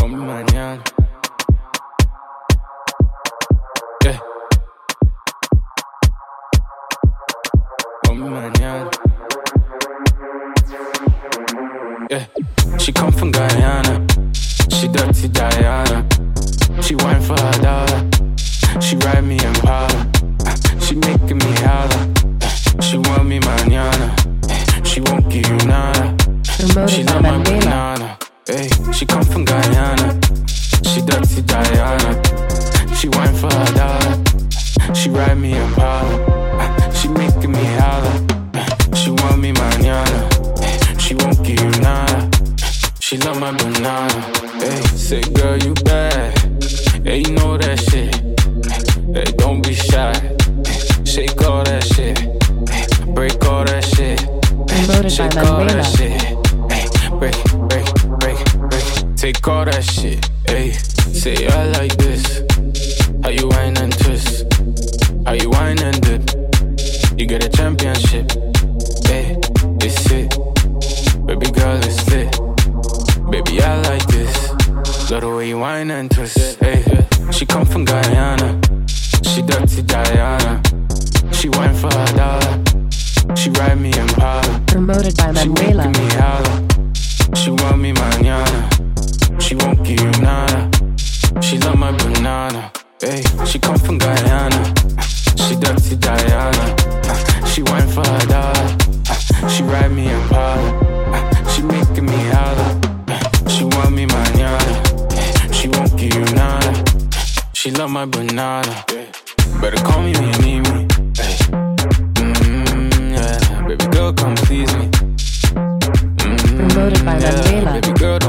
Come mañana. Yeah. Come mañana. Yeah. She come from Guyana. She dirty Diana. She wine for her dollar. She ride me in Impala. She making me holler. She want me mañana. She won't give you nada. She love my banana. Hey, she come from Guyana. She dirty Diana. She wine for her dollar. She ride me in Impala. She making me holler. She want me mañana. She won't give you nada. She love my banana. Hey, say girl you bad. Yeah, you know that shit. Hey, don't be shy. Shake all that shit. Break all that shit. Shake all that shit. Hey, break. Take all that shit. Hey, say I like this. How you whine and twist. How you whine and dip. You get a championship. Hey, it's it. Baby girl, it's lit. Baby, I like this. Love the way you whine and twist. Hey, she come from Guyana. She dirty Diana. She whine for her dollar. She ride me in Impala. Promoted by Manuela. She making me holler. She want me mañana. She won't give you nada. She love my banana. Hey, she come from Guyana. She dirty Diana. She whine for her dollar. She ride me in Impala. She making me holler. She want me mañana. She won't give you nada. She love my banana. Better call me when you need me. Yeah. Baby girl, come please me. Promoted by Manuela. Baby girl,